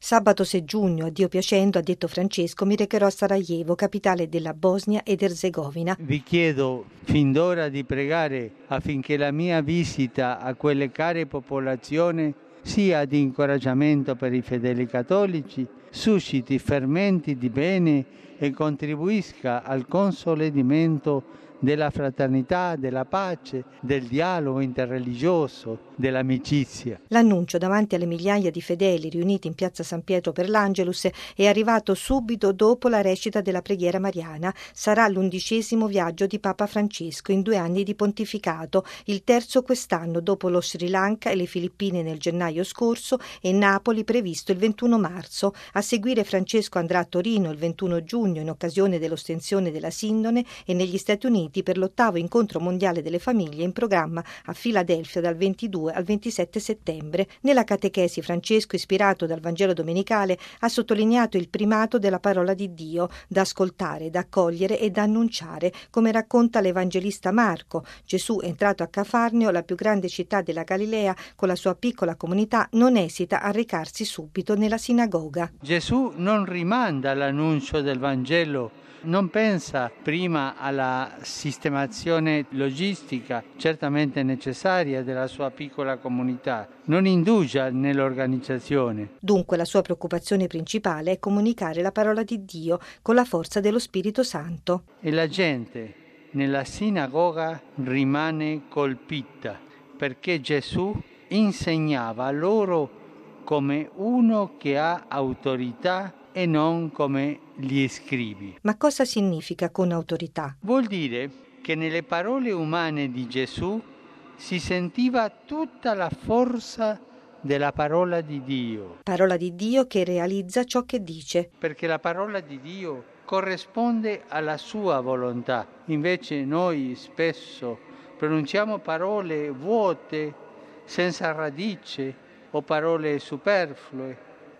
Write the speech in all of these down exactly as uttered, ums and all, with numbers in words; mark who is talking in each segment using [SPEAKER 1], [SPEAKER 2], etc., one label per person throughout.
[SPEAKER 1] Sabato sei giugno, a Dio piacendo, ha detto Francesco, mi recherò a Sarajevo, capitale della Bosnia ed Erzegovina.
[SPEAKER 2] Vi chiedo fin d'ora di pregare affinché la mia visita a quelle care popolazioni sia di incoraggiamento per i fedeli cattolici, susciti fermenti di bene e contribuisca al consolidamento della fraternità, della pace, del dialogo interreligioso, dell'amicizia.
[SPEAKER 1] L'annuncio davanti alle migliaia di fedeli riuniti in piazza San Pietro per l'Angelus è arrivato subito dopo la recita della preghiera mariana. Sarà l'undicesimo viaggio di Papa Francesco in due anni di pontificato, il terzo quest'anno dopo lo Sri Lanka e le Filippine nel gennaio scorso e Napoli previsto il ventuno marzo. A seguire Francesco andrà a Torino il ventuno giugno in occasione dell'ostensione della Sindone e negli Stati Uniti per l'ottavo incontro mondiale delle famiglie in programma a Filadelfia dal ventidue al ventisette settembre. Nella catechesi Francesco, ispirato dal Vangelo domenicale, ha sottolineato il primato della parola di Dio, da ascoltare, da accogliere e da annunciare. Come racconta l'evangelista Marco, Gesù, entrato a Cafarneo, la più grande città della Galilea, con la sua piccola comunità, non esita a recarsi subito nella sinagoga.
[SPEAKER 2] Gesù non rimanda l'annuncio del Vangelo, non pensa prima alla sistemazione logistica certamente necessaria della sua piccola comunità, non indugia nell'organizzazione.
[SPEAKER 1] Dunque la sua preoccupazione principale è comunicare la parola di Dio con la forza dello Spirito Santo.
[SPEAKER 2] E la gente nella sinagoga rimane colpita perché Gesù insegnava loro come uno che ha autorità e non come gli scribi.
[SPEAKER 1] Ma cosa significa con autorità?
[SPEAKER 2] Vuol dire che nelle parole umane di Gesù si sentiva tutta la forza della parola di Dio.
[SPEAKER 1] Parola di Dio che realizza ciò che dice.
[SPEAKER 2] Perché la parola di Dio corrisponde alla sua volontà. Invece noi spesso pronunciamo parole vuote, senza radice, o parole superflue,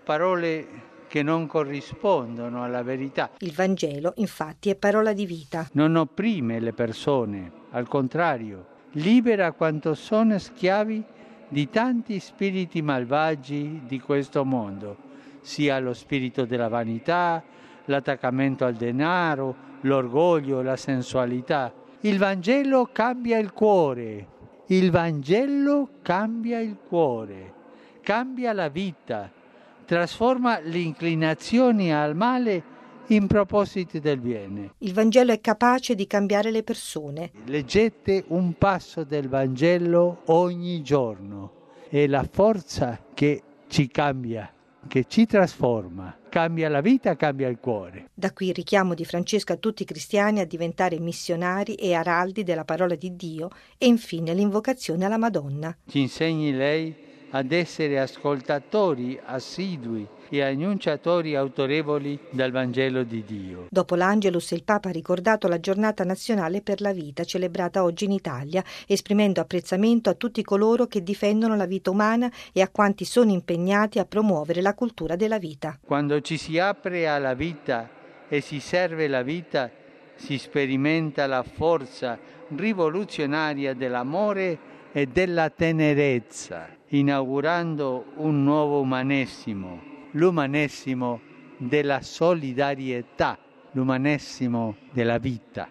[SPEAKER 2] parole che non corrispondono alla verità.
[SPEAKER 1] Il Vangelo, infatti, è parola di vita.
[SPEAKER 2] Non opprime le persone, al contrario, libera quanto sono schiavi di tanti spiriti malvagi di questo mondo, sia lo spirito della vanità, l'attaccamento al denaro, l'orgoglio, la sensualità. Il Vangelo cambia il cuore, il Vangelo cambia il cuore, cambia la vita, trasforma le inclinazioni al male in propositi del bene.
[SPEAKER 1] Il Vangelo è capace di cambiare le persone.
[SPEAKER 2] Leggete un passo del Vangelo ogni giorno. È la forza che ci cambia, che ci trasforma. Cambia la vita, cambia il cuore.
[SPEAKER 1] Da qui il richiamo di Francesco a tutti i cristiani a diventare missionari e araldi della parola di Dio e infine l'invocazione alla Madonna.
[SPEAKER 2] Ci insegni lei ad essere ascoltatori assidui e annunciatori autorevoli del Vangelo di Dio.
[SPEAKER 1] Dopo l'Angelus, il Papa ha ricordato la giornata nazionale per la vita, celebrata oggi in Italia, esprimendo apprezzamento a tutti coloro che difendono la vita umana e a quanti sono impegnati a promuovere la cultura della vita.
[SPEAKER 2] Quando ci si apre alla vita e si serve la vita, si sperimenta la forza rivoluzionaria dell'amore e della tenerezza, inaugurando un nuovo umanesimo, l'umanesimo della solidarietà, l'umanesimo della vita.